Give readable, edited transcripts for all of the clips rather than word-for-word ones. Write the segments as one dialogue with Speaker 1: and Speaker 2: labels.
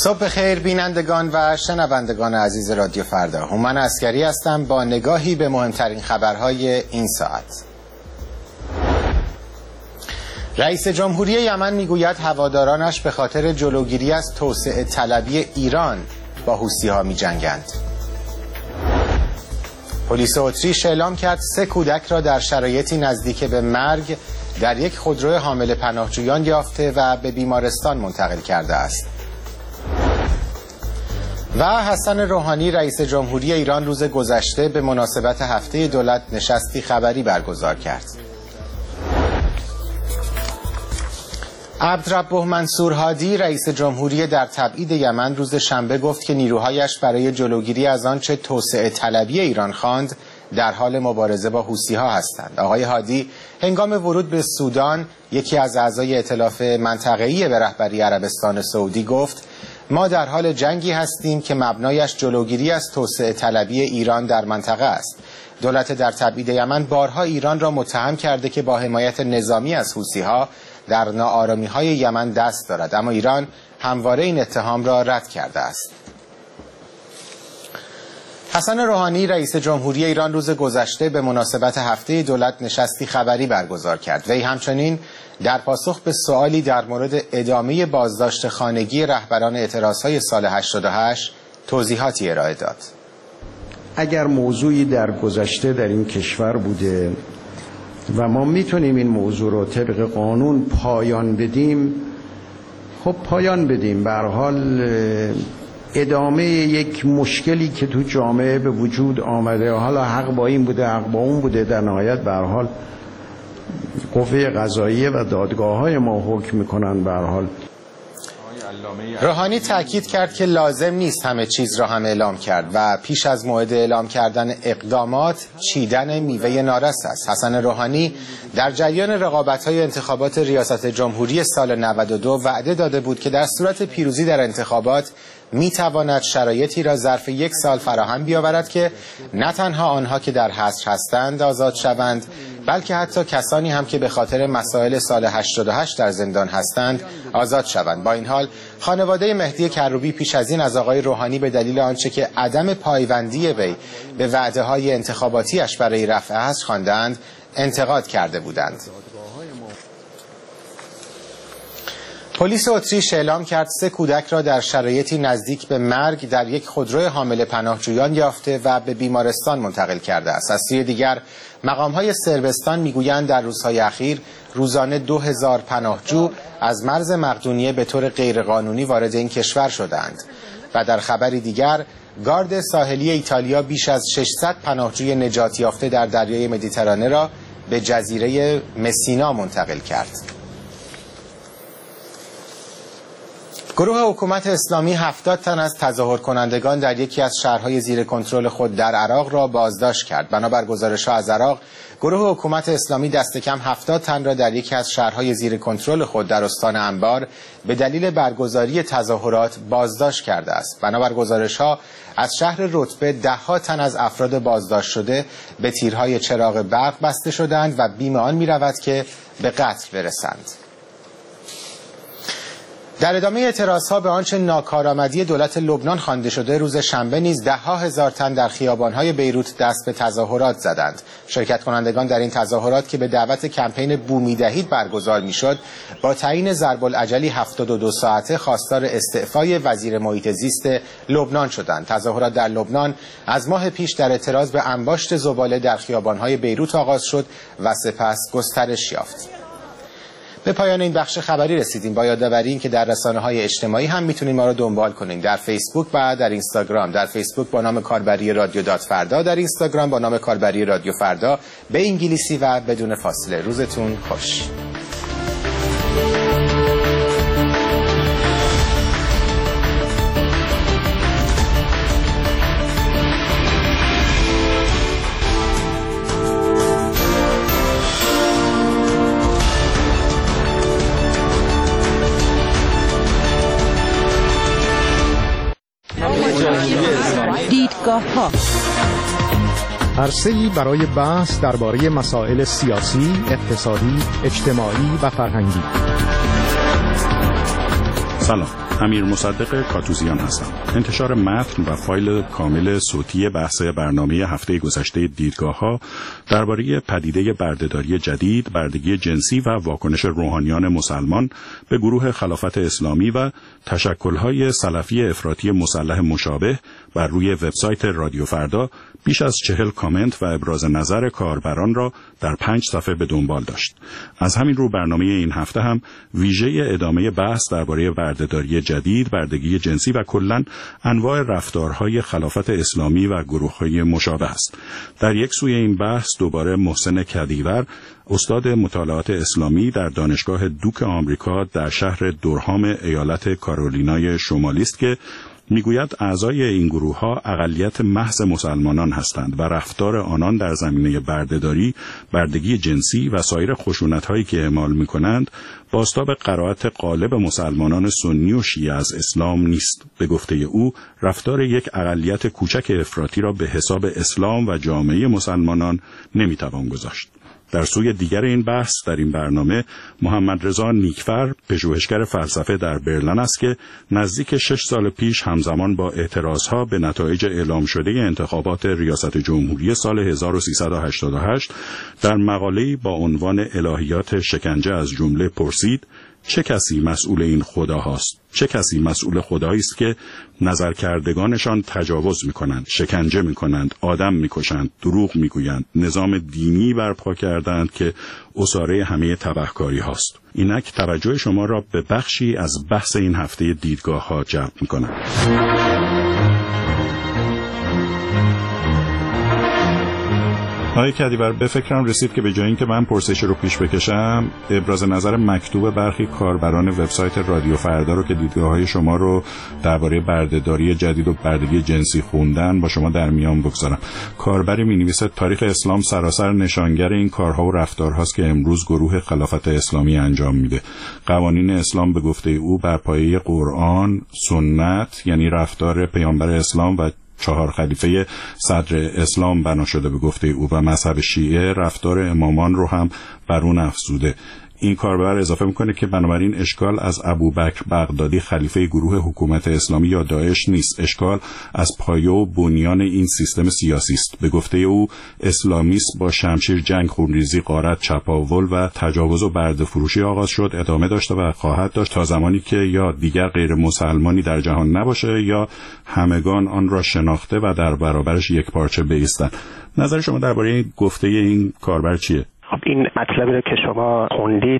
Speaker 1: صبح خیر بینندگان و شنوندگان عزیز رادیو فردا. هومن عسکری هستم با نگاهی به مهمترین خبرهای این ساعت. رئیس جمهوری یمن میگوید هوادارانش به خاطر جلوگیری از توسعه طلبی ایران با حوثی‌ها می‌جنگند. پلیس اتریش اعلام کرد 3 کودک را در شرایطی نزدیک به مرگ در یک خودرو حامل پناهجویان یافته و به بیمارستان منتقل کرده است. و حسن روحانی رئیس جمهوری ایران روز گذشته به مناسبت هفته دولت نشستی خبری برگزار کرد. عبدربه منصور هادی رئیس جمهوری در تبعید یمن روز شنبه گفت که نیروهایش برای جلوگیری از آنچه توسعه طلبی ایران خواند در حال مبارزه با حوثی‌ها هستند. آقای هادی هنگام ورود به سودان، یکی از اعضای ائتلاف منطقه‌ای به رهبری عربستان سعودی گفت ما در حال جنگی هستیم که مبنایش جلوگیری از توسعه طلبی ایران در منطقه است. دولت در تبعید یمن بارها ایران را متهم کرده که با حمایت نظامی از حوثی‌ها در ناآرامی‌های یمن دست دارد، اما ایران همواره این اتهام را رد کرده است. حسن روحانی رئیس جمهوری ایران روز گذشته به مناسبت هفته دولت نشستی خبری برگزار کرد. وی همچنین در پاسخ به سوالی در مورد ادامه بازداشت خانگی رهبران اعتراضهای سال 88 توضیحاتی ارائه داد.
Speaker 2: اگر موضوعی در گذشته در این کشور بوده و ما میتونیم این موضوع رو طبق قانون پایان بدیم، خب پایان بدیم. به هر حال ادامه یک مشکلی که تو جامعه به وجود آمده، حالا حق با این بوده حق با اون بوده، در نهایت به هر حال قوه قضاییه و دادگاه‌های ما حکم میکنن. به هر حال
Speaker 1: روحانی تاکید کرد که لازم نیست همه چیز را هم اعلام کرد و پیش از موعد اعلام کردن اقدامات چیدن میوه نارس است. حسن روحانی در جریان رقابت‌های انتخابات ریاست جمهوری سال 92 وعده داده بود که در صورت پیروزی در انتخابات میتواند شرایطی را ظرف 1 سال فراهم بیاورد که نه تنها آنها که در حصر هستند آزاد شوند، بلکه حتی کسانی هم که به خاطر مسائل سال 88 در زندان هستند آزاد شوند. با این حال خانواده مهدی کروبی پیش از این از آقای روحانی به دلیل آنچه که عدم پایبندی وی به وعده‌های انتخاباتیش برای رفع حصر خواندند انتقاد کرده بودند. پلیس اتریش اعلام کرد 3 کودک را در شرایطی نزدیک به مرگ در یک خودرو حامل پناهجویان یافته و به بیمارستان منتقل کرده است. از سوی دیگر مقام‌های صربستان میگویند در روزهای اخیر روزانه 2000 پناهجو از مرز مقدونیه به طور غیرقانونی وارد این کشور شدند. و در خبری دیگر گارد ساحلی ایتالیا بیش از 600 پناهجوی نجات یافته در دریای مدیترانه را به جزیره مسینا منتقل کرد. گروه حکومت اسلامی 70 تن از تظاهر کنندگان در یکی از شهرهای زیر کنترل خود در عراق را بازداشت کرد. بنابر گزارش‌ها از عراق، گروه حکومت اسلامی دست کم 70 تن را در یکی از شهرهای زیر کنترل خود در استان انبار به دلیل برگزاری تظاهرات بازداشت کرده است. بنابر گزارش‌ها از شهر رتبه 10 تن از افراد بازداشت شده به تیرهای چراغ برق بسته شدند و بیم آن می‌رود که به قتل برسند. در ادامه اعتراضها به آنچه ناکارآمدی دولت لبنان خوانده شده، روز شنبه نیز 10,000 تن در خیابان‌های بیروت دست به تظاهرات زدند. شرکت کنندگان در این تظاهرات که به دعوت کمپین بو می‌دهید برگزار می‌شد، با تعیین ضرب الاجلی 72 ساعته خواستار استعفای وزیر محیط زیست لبنان شدند. تظاهرات در لبنان از ماه پیش در اعتراض به انباشت زباله در خیابان‌های بیروت آغاز شد و سپس گسترش یافت. به پایان این بخش خبری رسیدیم. با یادآوری این که در رسانه‌های اجتماعی هم میتونید ما رو دنبال کنید، در فیسبوک و در اینستاگرام. در فیسبوک با نام کاربری رادیو فردا، در اینستاگرام با نام کاربری رادیو فردا به انگلیسی و بدون فاصله. روزتون خوش.
Speaker 3: دیدگاه‌ها عرصه‌ای برای بحث درباره مسائل سیاسی، اقتصادی، اجتماعی و فرهنگی.
Speaker 4: سلام، امیر مصدق کاتوزیان هستم. انتشار متن و فایل کامل صوتی بحث برنامه هفته گذشته دیدگاه‌ها درباره پدیده بردهداری جدید، بردگی جنسی و واکنش روحانیان مسلمان به گروه خلافت اسلامی و تشکل‌های سلفی افراطی مسلح مشابه بر روی وبسایت رادیو فردا بیش از 40 کامنت و ابراز نظر کاربران را در 5 صفحه به دنبال داشت. از همین رو برنامه این هفته هم ویژه ادامه بحث درباره بردهداری جدید، بردگی جنسی و کلاً انواع رفتارهای خلافت اسلامی و گروه‌های مشابه است. در یک سوی این بحث دوباره محسن کدیور، استاد مطالعات اسلامی در دانشگاه دوک آمریکا در شهر دورهام ایالت کارولینای شمالی است که میگوید اعضای این گروه‌ها اقلیت محض مسلمانان هستند و رفتار آنان در زمینه بردهداری، بردگی جنسی و سایر خشونت‌هایی که اعمال می‌کنند بازتاب قرائت غالب مسلمانان سنی و شیعه از اسلام نیست. به گفته او رفتار یک اقلیت کوچک افراطی را به حساب اسلام و جامعه مسلمانان نمی‌توان گذاشت. در سوی دیگر این بحث در این برنامه محمد رضا نیکفر، پژوهشگر فلسفه در برلین است که نزدیک 6 سال پیش همزمان با اعتراضها به نتایج اعلام شده انتخابات ریاست جمهوری سال 1388 در مقاله‌ای با عنوان الهیات شکنجه از جمله پرسید: چه کسی مسئول این خدا هاست؟ چه کسی مسئول خدایی است که نظرکردگانشان تجاوز می‌کنند، شکنجه می‌کنند، آدم می‌کشند، دروغ می‌گویند، نظام دینی برپا کردند که اساره همه تبهکاری هاست. اینک توجه شما را به بخشی از بحث این هفته دیدگاه‌ها جلب می‌کنم. آقای کدیور، به فکرم رسید که به جای اینکه من پرسش رو پیش بکشم، ابراز نظر مکتوب برخی کاربران وبسایت رادیو فردا رو که دیدگاه‌های شما رو درباره بردهداری جدید و بردگی جنسی خوندن با شما در میان بگذارم. کاربری می‌نویسد تاریخ اسلام سراسر نشانگر این کارها و رفتارهاست که امروز گروه خلافت اسلامی انجام میده. قوانین اسلام به گفته او بر پایه قرآن، سنت یعنی رفتار پیامبر اسلام و 4 خلیفه صدر اسلام بنا شده به گفته او و مذهب شیعه رفتار امامان رو هم بر اون افزوده. این کاربر اضافه میکنه که بنابراین اشکال از ابوبکر بغدادی خلیفه گروه حکومت اسلامی یا داعش نیست، اشکال از پایه و بنیان این سیستم سیاسی است. به گفته او اسلامیسم با شمشیر جنگ، خونریزی، غارت، چپاول و تجاوز و برده فروشی آغاز شد، ادامه داشته و خواهد داشت تا زمانی که یا دیگر غیر مسلمانی در جهان نباشه یا همگان آن را شناخته و در برابرش یک پارچه بایستند. نظر شما درباره این گفته این کاربر چیه؟
Speaker 5: خب این مطلبی رو که شما خوندید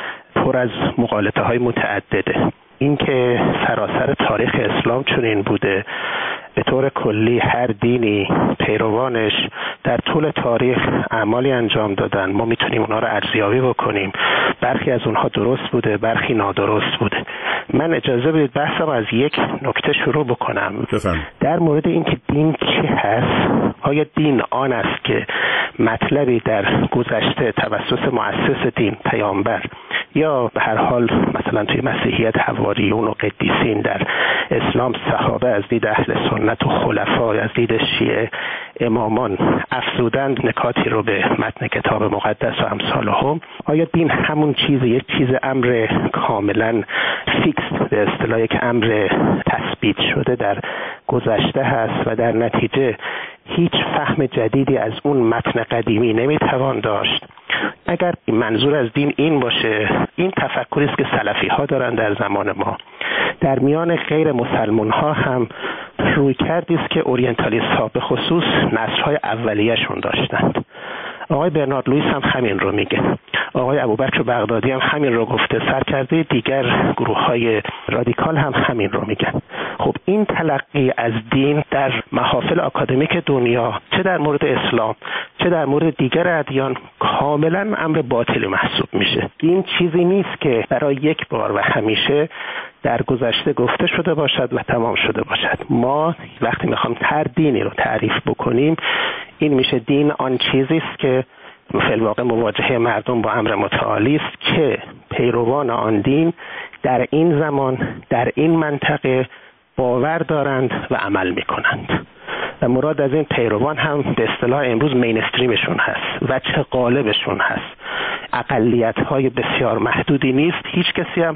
Speaker 5: پر از مغالطه‌های متعدده. این که سراسر تاریخ اسلام چنین بوده، به طور کلی هر دینی پیروانش در طول تاریخ اعمالی انجام دادن، ما میتونیم اونا رو ارزیابی بکنیم، برخی از اونها درست بوده، برخی نادرست بوده. من اجازه بدید بحثم از یک نکته شروع بکنم. در مورد اینکه دین چی هست، آیا دین آن است که مطلبی در گذشته توسط مؤسس دین پیامبر یا به هر حال مثلا توی مسیحیت حواریون و قدیسین، در اسلام صحابه از دید اهل سنت و خلفا از دید شیعه امامان افزودند نکاتی رو به متن کتاب مقدس و امثالهم، آیا دین همون چیز، یک چیز امر کاملا فیکس به اصطلاح یک امر تثبیت شده در گذشته هست و در نتیجه هیچ فهم جدیدی از اون متن قدیمی نمیتوان داشت؟ اگر منظور از دین این باشه، این تفکری است که سلفی ها دارن در زمان ما. در میان غیر مسلمان ها هم روی کردی است که اورینتالیست ها به خصوص نسل‌های اولیه‌شون داشتند. آقای برنارد لوئیس هم همین رو میگه، آقای ابوبکر بغدادی هم همین رو گفته، سرکرده دیگر گروه‌های رادیکال هم همین رو میگن. خب این تلقی از دین در محافل آکادمیک دنیا، چه در مورد اسلام چه در مورد دیگر ادیان، کاملا امر باطلی محسوب میشه. این چیزی نیست که برای یک بار و همیشه در گذشته گفته شده باشد و تمام شده باشد. ما وقتی میخوام هر دینی رو تعریف بکنیم، این میشه دین آن چیزی است که فی الواقع مواجهه مردم با امر متعالی است که پیروان آن دین در این زمان در این منطقه باور دارند و عمل میکنند و مراد از این پیروان هم به اصطلاح امروز مینستریمشون هست، وجه غالبشون هست، اقلیت‌های بسیار محدودی نیست. هیچ کسی هم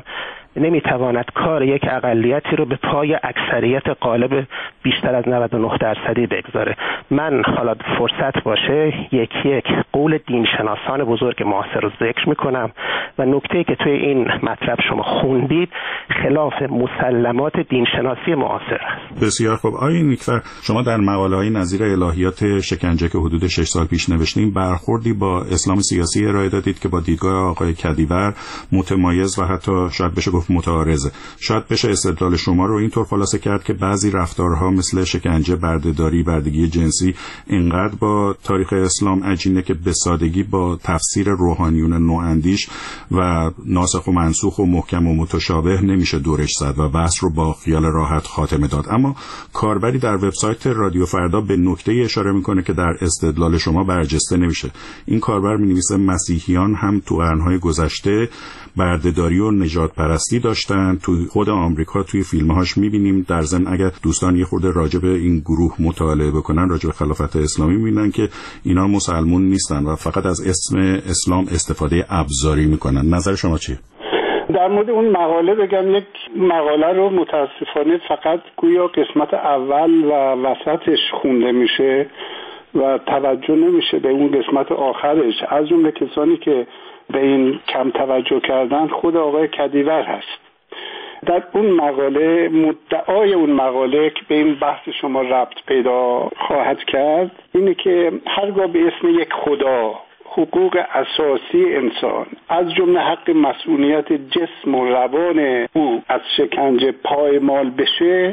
Speaker 5: نمیتواند کار یک اقلیتی رو به پای اکثریت غالب بیشتر از 99% بگذاره. من حالا فرصت باشه یک قول دینشناسان بزرگ معاصر رو ذکر میکنم و نکته‌ای که توی این مطلب شما خوندید خلاف مسلمات دینشناسی معاصر است.
Speaker 4: بسیار خوب. آقای نیکفر، شما در مقاله‌های نظیر الهیات شکنجه که حدود 6 سال پیش نوشتین برخوردی با اسلام سیاسی ارائه دادید که با دیدگاه آقای کدیور متمایز و حتی شاید بشه گفت متعارضه. شاید بشه استدلال شما رو اینطور خلاصه کرد که بعضی رفتارها مثل شکنجه، بردهداری، بردگی جنسی اینقدر با تاریخ اسلام عجینه که به سادگی با تفسیر روحانیون نواندیش و ناسخ و منسوخ و محکم و متشابه نمیشه دورش زد و بحث رو با خیال راحت خاتمه داد. اما کاربری در وبسایت رادیو فردا به نکته‌ای اشاره میکنه که در استدلال شما برجسته نمیشه. این کاربر می‌نویسه مسیحیان هم تو قرن‌های گذشته بردهداری و نژاد پرستی داشتن. تو خود آمریکا توی فیلم‌هاش می‌بینیم. در ضمن اگر دوستان یه خورده راجع به این گروه مطالعه بکنن، راجع به خلافت اسلامی می‌بینن که اینا مسلمون نیستن و فقط از اسم اسلام استفاده ابزاری می‌کنن. نظر شما چیه؟
Speaker 6: در مورد اون مقاله بگم، یک مقاله رو متاسفانه فقط گویا قسمت اول و وسطش خونده میشه و توجه نمیشه به اون قسمت آخرش. از جمله کسانی که به این کم توجه کردن خود آقای کدیور هست. در اون مقاله مدعای اون مقاله که به این بحث شما ربط پیدا خواهد کرد اینه که هرگاه به اسم یک خدا حقوق اساسی انسان از جمله حق مسئولیت جسم و روان او از شکنجه پایمال بشه،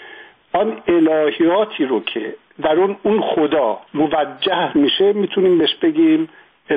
Speaker 6: آن الهیاتی رو که در اون خدا موجه میشه میتونیم بهش بگیم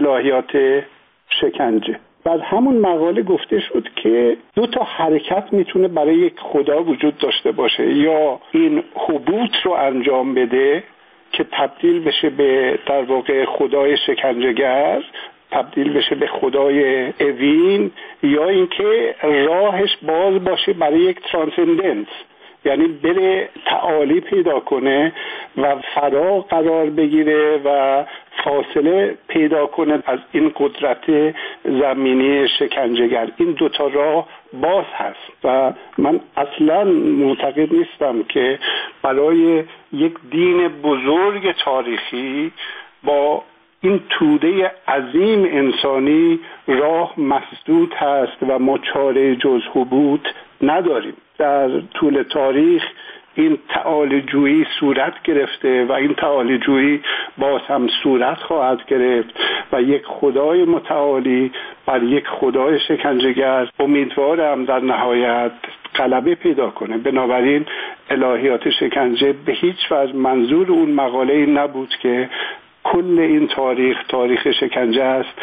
Speaker 6: الهیات شکنجه. در همون مقاله گفته شد که 2 حرکت میتونه برای یک خدا وجود داشته باشه، یا این حبوط رو انجام بده که تبدیل بشه به در واقع خدای شکنجهگر، تبدیل بشه به خدای اوین، یا اینکه راهش باز باشه برای یک ترانسندنس، یعنی بره تعالی پیدا کنه و فرا قرار بگیره و فاصله پیدا کنه از این قدرت زمینی شکنجهگر. این 2 راه باز هست و من اصلا معتقد نیستم که برای یک دین بزرگ تاریخی با این توده عظیم انسانی راه مسدود هست و ما چاره جز حبوط نداریم. در طول تاریخ این تعالی جویی صورت گرفته و این تعالی جویی باز هم صورت خواهد گرفت و یک خدای متعالی بر یک خدای شکنجهگر امیدوارم در نهایت غلبه پیدا کنه. بنابراین الهیات شکنجه به هیچ وجه منظور اون مقاله نبود که کل این تاریخ شکنجه است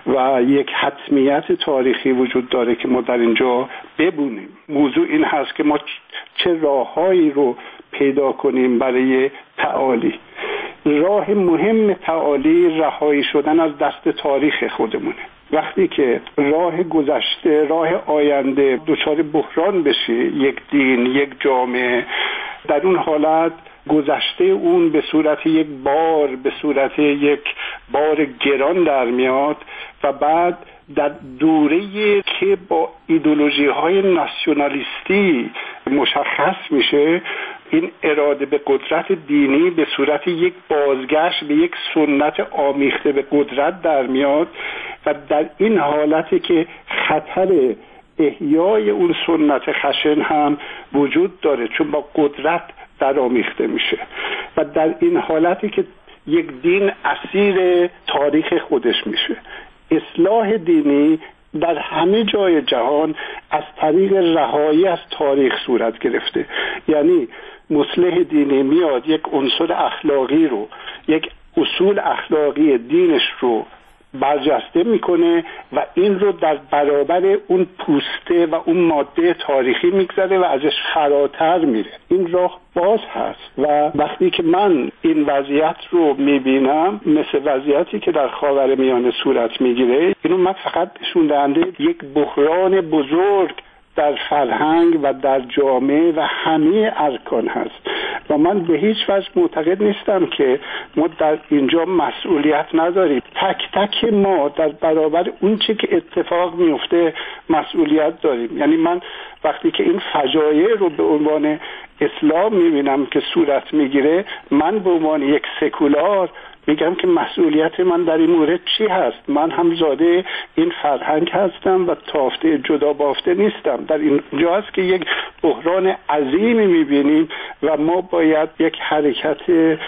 Speaker 6: و یک حتمیت تاریخی وجود داره که ما در اینجا ببونیم. موضوع این هست که ما چه راههایی رو پیدا کنیم برای تعالی. راه مهم تعالی رهایی شدن از دست تاریخ خودمونه. وقتی که راه گذشته، راه آینده دچار بحران بشه یک دین، یک جامعه، در اون حالت گذشته اون به صورت یک بار، به صورت یک بار گران در میاد و بعد در دوره‌ای که با ایدئولوژی‌های ناسیونالیستی مشخص میشه، این اراده به قدرت دینی به صورت یک بازگشت به یک سنت آمیخته به قدرت در میاد و در این حالتی که خطر احیای اون سنت خشن هم وجود داره، چون با قدرت در آمیخته میشه و در این حالتی که یک دین اسیر تاریخ خودش میشه. اصلاح دینی در همه جای جهان از طریق رهایی از تاریخ صورت گرفته. یعنی مصلح دینی میاد یک عنصر اخلاقی رو، یک اصول اخلاقی دینش رو برجسته میکنه و این رو در برابر اون پوسته و اون ماده تاریخی میگذاره و ازش فراتر میره. این راه باز هست و وقتی که من این وضعیت رو میبینم مثل وضعیتی که در خاورمیانه صورت میگیره، اینو من فقط نشون دهنده یک بحران بزرگ در فرهنگ و در جامعه و همه ارکان هست و من به هیچ وجه معتقد نیستم که ما در اینجا مسئولیت نداریم. تک تک ما در برابر اون چی که اتفاق میفته مسئولیت داریم. یعنی من وقتی که این فجایع رو به عنوان اسلام میبینم که صورت میگیره، من به عنوان یک سکولار میگم که مسئولیت من در این مورد چی هست. من هم زاده این فرهنگ هستم و تافته جدا بافته نیستم. در اینجا هست که یک بحران عظیمی میبینیم و ما باید یک حرکت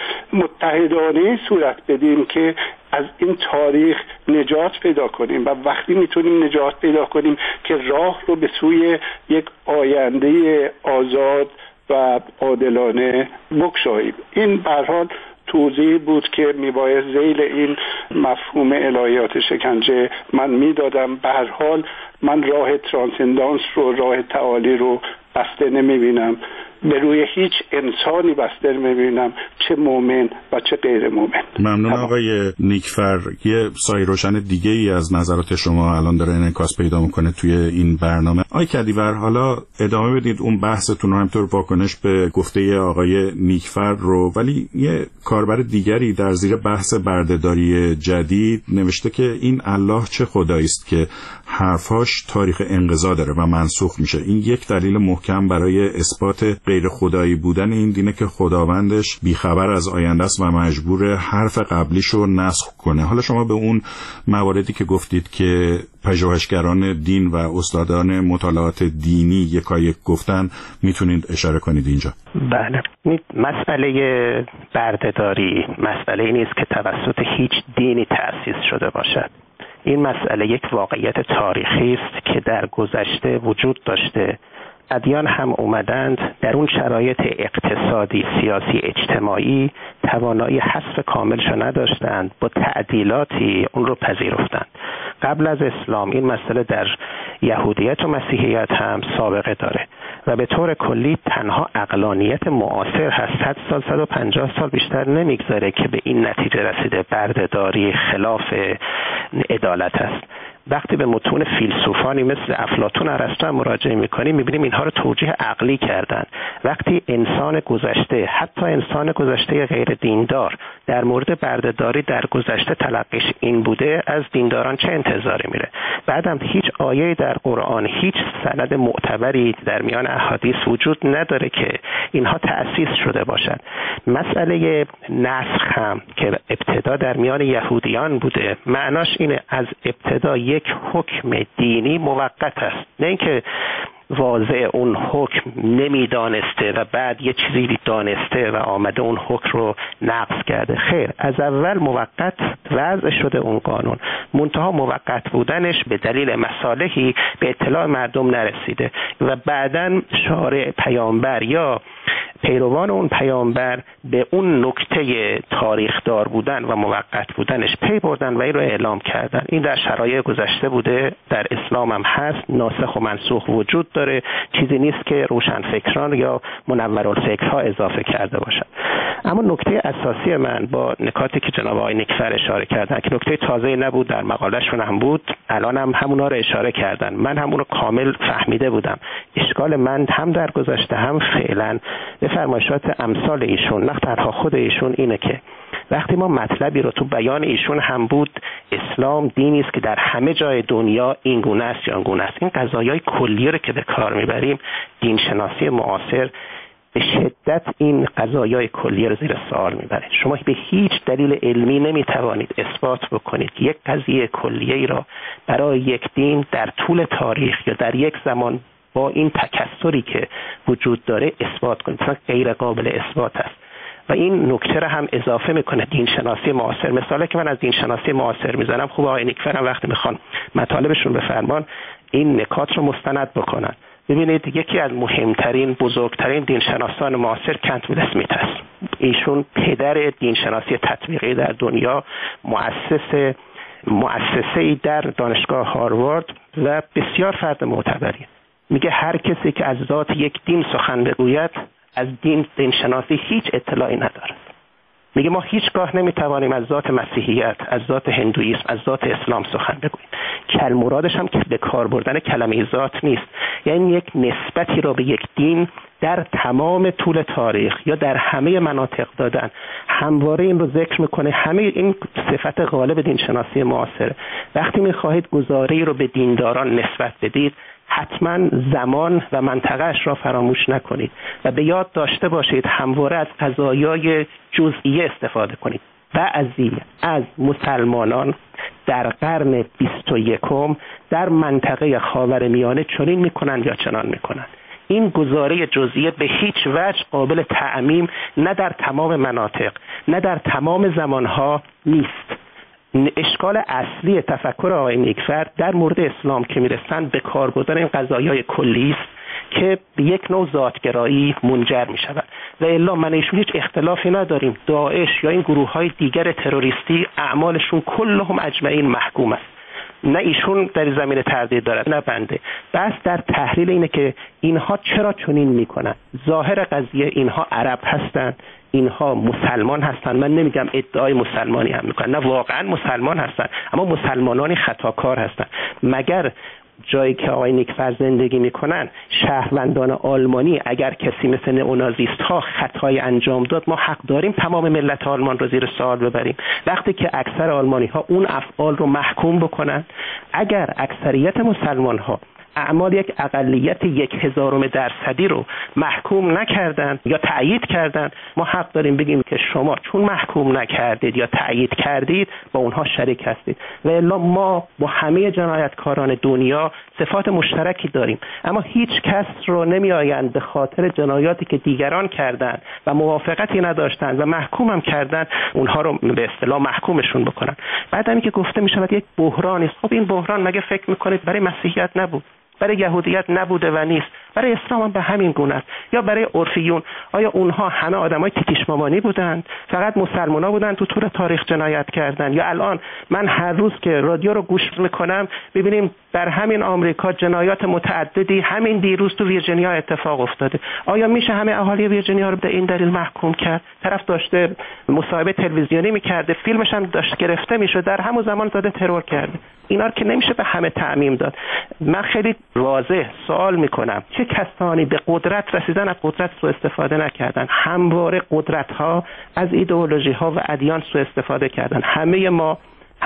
Speaker 6: متحدانه صورت بدیم که از این تاریخ نجات پیدا کنیم، و وقتی میتونیم نجات پیدا کنیم که راه رو به سوی یک آینده آزاد و عادلانه بگشاییم. این به هر حال توضیح بود که میباید ذیل این مفهوم الهیات شکنجه من میدادم. به هر حال من راه ترانسندانس رو، راه تعالی رو بسته نمیبینم، به روی هیچ انسانی بسته نمیبینم، چه مؤمن و چه غیر مؤمن.
Speaker 4: ممنون آقای نیکفر. یه سایه روشن دیگه ای از نظرات شما الان داره انعکاس پیدا میکنه توی این برنامه. آقای کدیور، حالا ادامه بدید اون بحثتون رو، همطور واکنش به گفته آقای نیکفر رو، ولی یه کاربر دیگری در زیر بحث بردهداری جدید نوشته که این الله چه خدایی است که حرفاش تاریخ انقضا داره و منسوخ میشه. این یک دلیل محکم برای اثبات غیر خدایی بودن این دینه که خداوندش بیخبر از آینده است و مجبور حرف قبلیشو نسخ کنه. حالا شما به اون مواردی که گفتید که پژوهشگران دین و استادان مطالعات دینی یکایک گفتن میتونید اشاره کنید اینجا؟
Speaker 5: بله. مسئله بردهداری مسئله نیست که توسط هیچ دینی تأسیس شده باشد. این مسئله یک واقعیت تاریخی است که در گذشته وجود داشته. ادیان هم اومدند در اون شرایط اقتصادی، سیاسی، اجتماعی توانایی حذف کاملش نداشتند، با تعدیلاتی اون رو پذیرفتند. قبل از اسلام این مسئله در یهودیت و مسیحیت هم سابقه داره و به طور کلی تنها عقلانیت معاصر هست 100 سال 150 سال بیشتر نمیگذاره که به این نتیجه رسیده بردهداری خلاف عدالت است. وقتی به متون فیلسوفانی مثل افلاطون، ارسطو مراجعه میکنیم میبینیم اینها رو توجیه عقلی کردن. وقتی انسان گذشته، حتی انسان گذشته غیر دیندار، در مورد بردهداری در گذشته تلقیش این بوده، از دینداران چه انتظاری میره؟ بعدم هیچ آیه در قرآن، هیچ سند معتبری در میان احادیث وجود نداره که اینها تأسیس شده باشد. مسئله نسخ هم که ابتدا در میان یهودیان بوده، معناش اینه از ابتدا یک حکم دینی موقت است، نه اینکه واضع اون حکم نمیدانسته و بعد یه چیزی دانسته و آمده اون حکم رو نقض کرده. خیر، از اول موقت وضع شده اون قانون، منتها موقت بودنش به دلیل مصالحی به اطلاع مردم نرسیده و بعداً شارع، پیامبر یا پیروان اون پیامبر به اون نکته تاریخدار بودن و موقت بودنش پی بردن و این رو اعلام کردن. این در شرایط گذشته بوده، در اسلام هم هست، ناسخ و منسوخ وجود داره، چیزی نیست که روشنفکران یا منورالفکرها اضافه کرده باشن. اما نکته اساسی من با نکاتی که جناب آقای نیکفر اشاره کردن که نکته تازه‌ای نبود، در مقالهشون هم بود، الان هم همونا رو اشاره کردن، من هم اون رو کامل فهمیده بودم. اشکال من هم در گذشته هم فعلا به فرمایشات امثال ایشون، نه تنها خود ایشون، اینه که وقتی ما مطلبی رو تو بیان ایشون هم بود، اسلام دینی است که در همه جای دنیا این گونه است یا آن گونه است، این قضایای کلی رو که به کار میبریم، دین شناسی معاصر به شدت این قضایای کلی رو زیر سوال میبره. شما به هیچ دلیل علمی نمیتوانید اثبات بکنید که یک قضیه کلیه‌ای را برای یک دین در طول تاریخ یا در یک زمان با این تکثری که وجود داره اثبات کنید. مثلا غیر قابل اثبات است و این نکته را هم اضافه میکنه دین شناسی معاصر. مثالی که من از دین شناسی معاصر میزنم، خوب آقای نیکفر هم وقتی میخوان مطالبشون بفرمان این نکات رو مستند بکنن. ببینید یکی از مهمترین، بزرگترین دینشناسان معاصر کنت ویل اسمیت است. ایشون پدر دینشناسی تطبیقی در دنیا، مؤسسه‌ای در دانشگاه هاروارد و بسیار فرد معتبری. میگه هر کسی که از ذات یک دین سخن بگوید از دینشناسی هیچ اطلاعی ندارد. میگه ما هیچگاه نمیتوانیم از ذات مسیحیت، از ذات هندویسم، از ذات اسلام سخن بگوییم. مرادش هم که به کار بردن کلمه ذات نیست، یعنی یک نسبتی را به یک دین در تمام طول تاریخ یا در همه مناطق دادن، همواره این رو ذکر میکنه. همه این صفت غالب دینشناسی معاصره. وقتی میخواهید گزاره‌ای رو به دینداران نسبت بدید، حتما زمان و منطقه‌اش را فراموش نکنید و به یاد داشته باشید همواره از قضایای جزئیه استفاده کنید. بعضی از مسلمانان در قرن 21 در منطقه خاورمیانه چنین میکنند یا چنان میکنند. این گزاره جزئیه به هیچ وجه قابل تعمیم نه در تمام مناطق نه در تمام زمانها نیست. اشکال اصلی تفکر آقای نیکفر در مورد اسلام که میرسن به کار بردن این قضایای کلی است که به یک نوع ذاتگرایی منجر می شود و الا من ایشون هیچ اختلافی نداریم. داعش یا این گروه های دیگر تروریستی اعمالشون کلهم اجمعین محکوم است. نه ایشون در زمین تردید دارد نه بنده. بس در تحلیل اینه که اینها چرا چنین میکنن. ظاهر قضیه اینها عرب هستند، اینها مسلمان هستند. من نمیگم ادعای مسلمانی هم میکنن، نه واقعا مسلمان هستند، اما مسلمانانی خطاکار هستند. مگر جایی که آقای نیکفر زندگی میکنن شهروندان آلمانی اگر کسی مثل نئونازیست ها خطای انجام داد، ما حق داریم تمام ملت آلمان رو زیر سوال ببریم؟ وقتی که اکثر آلمانی ها اون افعال رو محکوم بکنن، اگر اکثریت مسلمان ها اعمال یک اقلیت 0.001% رو محکوم نکردن یا تأیید کردن، ما حق داریم بگیم که شما چون محکوم نکردید یا تأیید کردید با اونها شریک هستید. و الا ما با همه جنایتکاران دنیا صفات مشترکی داریم، اما هیچ کس رو نمی آیند به خاطر جنایاتی که دیگران کردند و موافقتی نداشتند و محکومم کردند اونها رو به اصطلاح محکومشون بکنن. بعد همین که گفته می شود یک بحرانی است. خب این بحران مگه فکر میکنید برای مسیحیت نبود؟ برای یهودیت نبوده و نیست؟ برای اسلام هم به همین گونه است. یا برای عرفیون، آیا اونها همه آدمای تیتیش مامانی بودند؟ فقط مسلمان‌ها بودند تو طول تاریخ جنایت کردن؟ یا الان من هر روز که رادیو رو گوش میکنم ببینیم در همین آمریکا جنایات متعددی همین دیروز تو ویرجینیا اتفاق افتاده. آیا میشه همه اهالی ویرجینیا رو به این دلیل محکوم کرد؟ طرف داشته مصاحبه تلویزیونی میکرده، فیلمش هم داشت گرفته میشد، در همون زمان داده ترور کرده. اینا رو که نمیشه به همه تعمیم داد. من خیلی واضح سوال میکنم چه کسانی به قدرت رسیدن از قدرت سوء استفاده نکردن؟ همواره قدرت ها از ایدئولوژی ها و ادیان سوء استفاده کردن. همه ما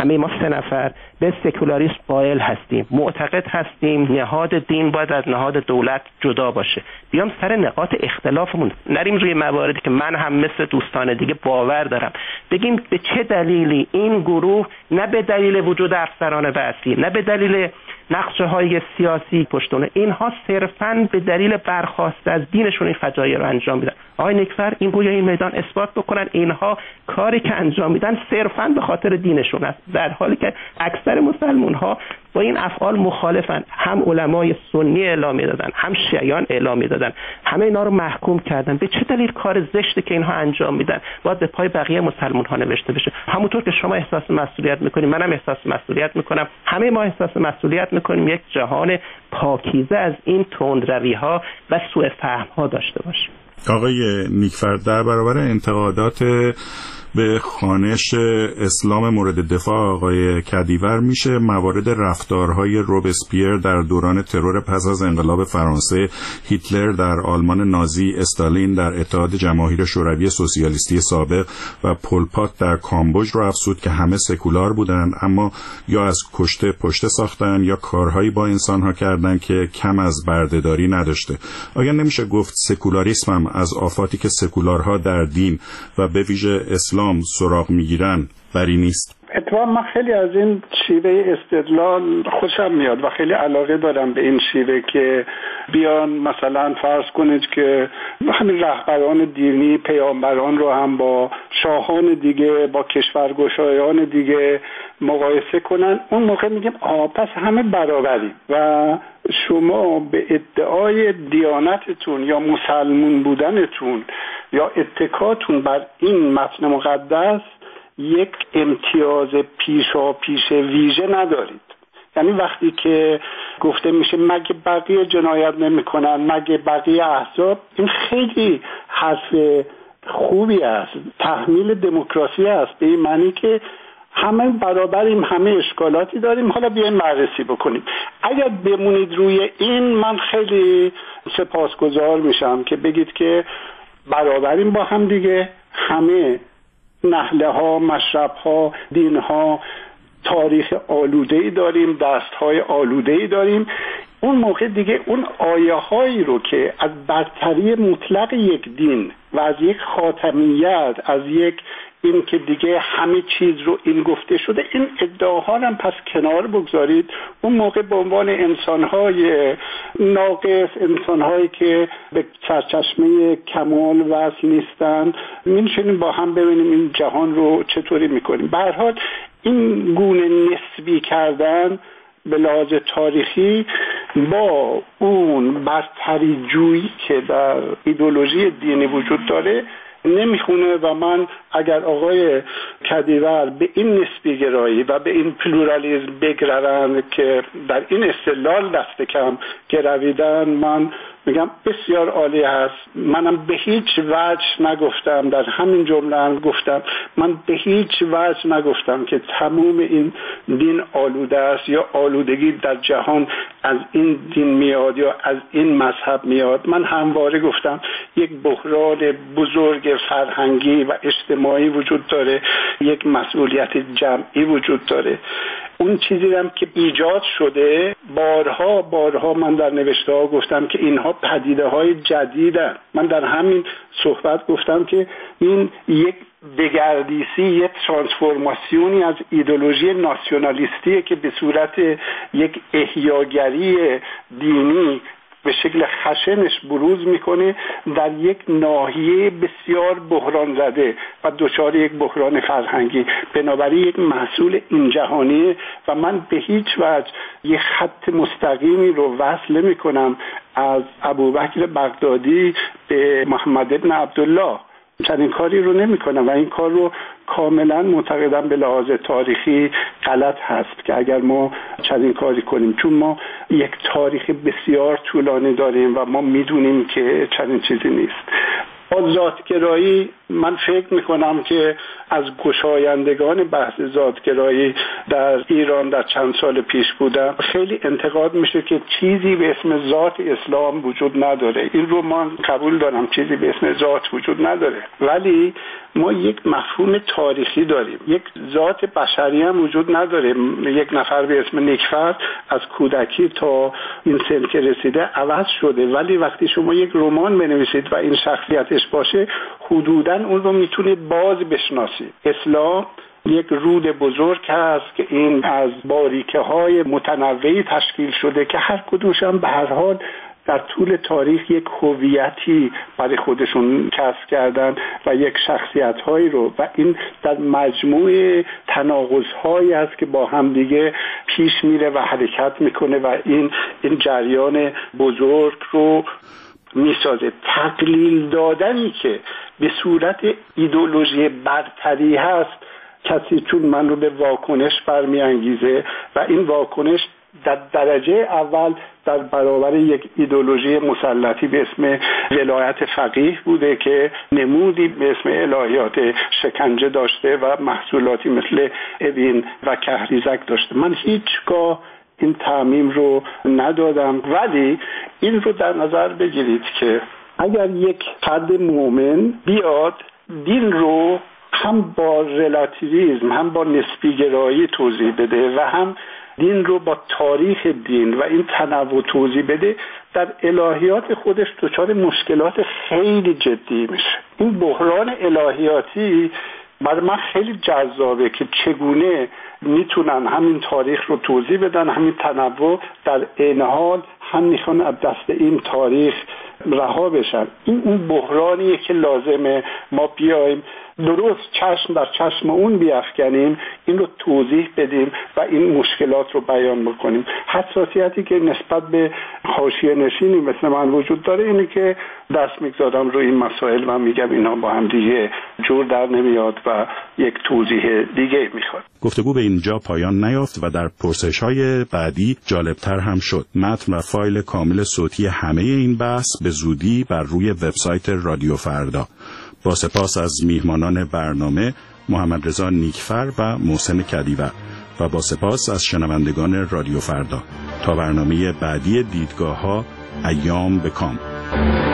Speaker 5: 3 نفر به سکولاریسم قائل هستیم، معتقد هستیم نهاد دین باید از نهاد دولت جدا باشه. بیام سر نقاط اختلافمون نریم روی مواردی که من هم مثل دوستان دیگه باور دارم، بگیم به چه دلیلی این گروه، نه به دلیل وجود افسران بعثی، نه به دلیل نقشه های سیاسی پشتونه، اینها صرفاً به دلیل برخاست از دینشون این فجایع رو انجام میدن. آقای نیکفر این گویا این میدان اثبات بکنن اینها کاری که انجام میدن صرفاً به خاطر دینشون است، در حالی که اکثر مسلمان ها با این افعال مخالفن. هم علمای سنی اعلامیه دادن، هم شیعیان اعلامیه دادن، همه اینا رو محکوم کردن. به چه دلیل کار زشتی که اینها انجام میدن باید به پای بقیه مسلمان ها نوشته بشه؟ همونطور که شما احساس مسئولیت میکنید، منم احساس مسئولیت میکنم، همه ما احساس مسئولیت میکنیم یک جهان پاکیزه از این تندروی ها و سوء فهم ها داشته باشیم.
Speaker 4: آقای نیکفر، در برابر انتقادات به خوانش اسلام مورد دفاع آقای کدیور میشه موارد رفتارهای روبسپیر در دوران ترور پس از انقلاب فرانسه، هیتلر در آلمان نازی، استالین در اتحاد جماهیر شوروی سوسیالیستی سابق و پل پات در کامبوج رو افزود که همه سکولار بودند اما یا از کشته پشته ساختن یا کارهایی با انسانها کردن که کم از بردهداری نداشته. آیا نمیشه گفت سکولاریسم هم از آفاتی که سکولارها در دین و به ویژه اسلام سراغ میگیرن بری نیست؟
Speaker 6: اتفاقا من خیلی از این شیوه استدلال خوشم میاد و خیلی علاقه دارم به این شیوه که بیان مثلا فرض کنید که همین رهبران دینی پیامبران رو هم با شاهان دیگه، با کشورگشایان دیگه مقایسه کنن. اون موقع میگیم پس همه برابریم و شما به ادعای دیانتتون یا مسلمون بودنتون یا اتکاتون بر این متن مقدس یک امتیاز پیش ویژه ندارید. یعنی وقتی که گفته میشه مگه بقیه جنایت نمیکنن، مگه بقیه احزاب، این خیلی حرف خوبی است، تحمیل دموکراسی است، به این معنی که همه برابریم، همه اشکالاتی داریم، حالا بیایم بررسی بکنیم. اگر بمونید روی این، من خیلی سپاسگزار میشم که بگید که برابریم با هم دیگه، همه نهله ها، مشرب ها، دین ها، تاریخ آلوده‌ای داریم، دستهای آلوده‌ای داریم. اون موقع دیگه اون آیه هایی رو که از برتری مطلق یک دین و از یک خاتمیت، از یک این که دیگه همه چیز رو این گفته شده، این ادعاها هم پس کنار بگذارید. اون موقع به عنوان انسانهای ناقص، انسانهایی که به سرچشمه کمال وصل نیستن، می‌نشینیم با هم ببینیم این جهان رو چطوری میکنیم. به هر حال این گونه نسبی کردن به لحاظ تاریخی با اون برتری جویی که در ایدئولوژی دینی وجود داره نمیخونه و من اگر آقای کدیور به این نسبی گرایی و به این پلورالیسم بگروند که در این استدلال دست کم گرویدن، من میگم بسیار عالی هست. منم به هیچ وجه نگفتم، در همین جمله هم گفتم، من به هیچ وجه نگفتم که تمام این دین آلوده است یا آلودگی در جهان از این دین میاد یا از این مذهب میاد. من همواره گفتم یک بحران بزرگ فرهنگی و اجتماعی وجود داره، یک مسئولیت جمعی وجود داره. اون چیزی هم که ایجاد شده، بارها من در نوشته ها گفتم که اینها پدیده های جدیدن. من در همین صحبت گفتم که این یک دگردیسی، یک ترانسفورماسیونی از ایدئولوژی ناسیونالیستیه که به صورت یک احیاگری دینی به شکل خشنش بروز میکنه در یک ناحیه بسیار بحران زده و دچار یک بحران فرهنگی، بنابراین یک محصول این جهانیه و من به هیچ وجه یک خط مستقیمی رو وصل میکنم از ابوبکر بغدادی به محمد ابن عبدالله. چنین کاری رو نمی کنم و این کار رو کاملا معتقدم به لحاظ تاریخی غلط هست که اگر ما چنین کاری کنیم، چون ما یک تاریخ بسیار طولانی داریم و ما میدونیم که چنین چیزی نیست. ذاتگرایی، من فکر میکنم که از گشایندگان بحث ذاتگرایی در ایران در چند سال پیش بودم خیلی انتقاد میشه که چیزی به اسم ذات اسلام وجود نداره. این رو من قبول دارم، چیزی به اسم ذات وجود نداره، ولی ما یک مفهوم تاریخی داریم. یک ذات بشری هم وجود نداره. یک نفر به اسم نیکفر از کودکی تا این سن که رسیده عوض شده، ولی وقتی شما یک رمان بنویسید و این شخصیتش باشه، حدوداً اون رو میتونید باز بشناسید. اسلام یک رود بزرگ هست که این از باریکه های متنوعی تشکیل شده که هر کدومش هم به هر حال در طول تاریخ یک هویتی برای خودشون کسب کردن و یک شخصیت هایی رو، و این در مجموع تناقض هایی است که با هم دیگه پیش میره و حرکت میکنه و این جریان بزرگ رو میسازه. تقلیل دادنی که به صورت ایدئولوژی برتری هست، کسی چون من رو به واکنش برمیانگیزه و این واکنش در درجه اول در برابر یک ایدئولوژی مسلطی به اسم ولایت فقیه بوده که نمودی به اسم الهیات شکنجه داشته و محصولاتی مثل ابین و کهریزک داشته. من هیچگاه این تعمیم رو ندادم، ولی این رو در نظر بگیرید که اگر یک فرد مؤمن بیاد دین رو هم با رلاتیویسم، هم با نسبی گرایی توضیح بده و هم دین رو با تاریخ دین و این تنوع توضیح بده، در الهیات خودش دچار مشکلات خیلی جدی میشه. این بحران الهیاتی برای من خیلی جذابه که چگونه میتونن همین تاریخ رو توضیح بدن، همین تنوع، در عین حال هم میخوان از دست این تاریخ رها بشن. این اون بحرانیه که لازمه ما بیایم درست چشم در چشم اون بیافکنیم، این رو توضیح بدیم و این مشکلات رو بیان بکنیم. حساسیتی که نسبت به حاشیه نشینی مثل من وجود داره اینه که دست میگذارم روی این مسائل و میگم اینا با هم دیگه جور در نمیاد و یک توضیح دیگه میخواد.
Speaker 4: گفتگو به اینجا پایان نیافت و در پرسش‌های بعدی جالبتر هم شد. متن و فایل کامل صوتی همه این بحث به زودی بر روی وبسایت رادیو فردا. با سپاس از میهمانان برنامه محمد رضا نیکفر و محسن کدیور و با سپاس از شنوندگان رادیو فردا. تا برنامه بعدی دیدگاه ها، ایام به کام.